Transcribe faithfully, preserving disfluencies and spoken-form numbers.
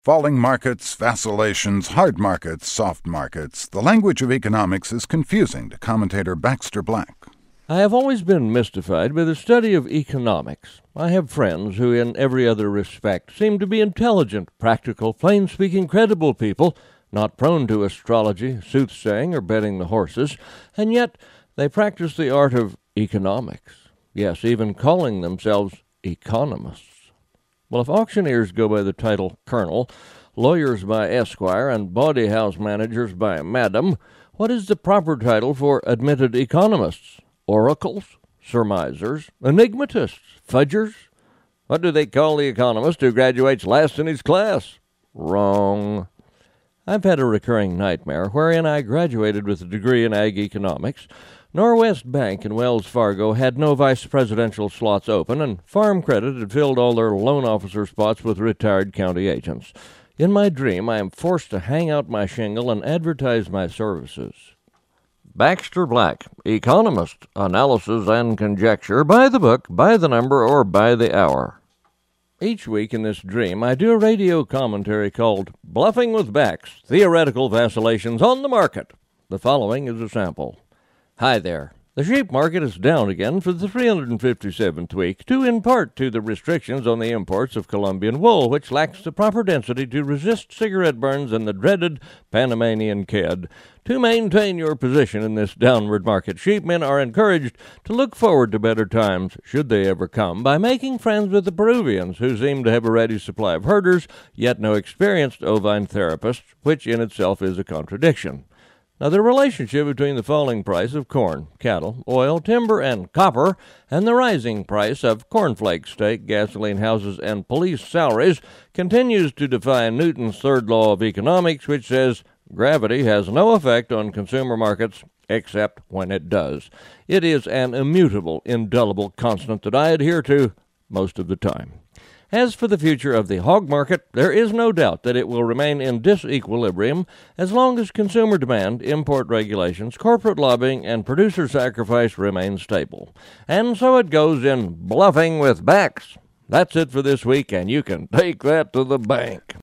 Falling markets, vacillations, hard markets, soft markets. The language of economics is confusing to commentator Baxter Black. I have always been mystified by the study of economics. I have friends who, in every other respect, seem to be intelligent, practical, plain-speaking, credible people, not prone to astrology, soothsaying, or betting the horses, and yet they practice the art of economics. Yes, even calling themselves economists. Well, if auctioneers go by the title Colonel, lawyers by Esquire, and bawdy house managers by Madam, what is the proper title for admitted economists? Oracles? Surmisers? Enigmatists? Fudgers? What do they call the economist who graduates last in his class? Wrong. I've had a recurring nightmare wherein I graduated with a degree in ag economics. Norwest Bank and Wells Fargo had no vice presidential slots open, and Farm Credit had filled all their loan officer spots with retired county agents. In my dream, I am forced to hang out my shingle and advertise my services. Baxter Black, economist, analysis and conjecture, by the book, by the number, or by the hour. Each week in this dream, I do a radio commentary called Bluffing with Bax, Theoretical Vacillations on the Market. The following is a sample. Hi there. The sheep market is down again for the three hundred fifty-seventh week, due in part to the restrictions on the imports of Colombian wool, which lacks the proper density to resist cigarette burns and the dreaded Panamanian kid. To maintain your position in this downward market, sheepmen are encouraged to look forward to better times, should they ever come, by making friends with the Peruvians, who seem to have a ready supply of herders, yet no experienced ovine therapists, which in itself is a contradiction. Now, the relationship between the falling price of corn, cattle, oil, timber, and copper, and the rising price of cornflakes, steak, gasoline houses, and police salaries continues to defy Newton's third law of economics, which says gravity has no effect on consumer markets except when it does. It is an immutable, indelible constant that I adhere to most of the time. As for the future of the hog market, there is no doubt that it will remain in disequilibrium as long as consumer demand, import regulations, corporate lobbying, and producer sacrifice remain stable. And so it goes in Bluffing with Bax. That's it for this week, and you can take that to the bank.